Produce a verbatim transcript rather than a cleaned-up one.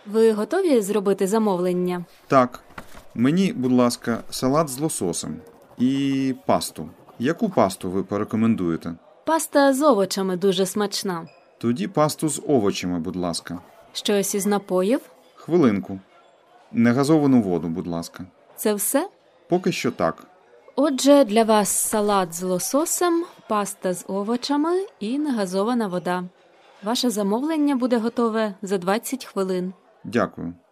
Ви готові зробити замовлення? Так. Мені, будь ласка, салат з лососем і пасту. Яку пасту ви порекомендуєте? Паста з овочами дуже смачна. Тоді пасту з овочами, будь ласка. Щось із напоїв? Хвилинку. Негазовану воду, будь ласка. Це все? Поки що так. Отже, для вас салат з лососем, паста з овочами і негазована вода. Ваше замовлення буде готове за двадцять хвилин. Дякую.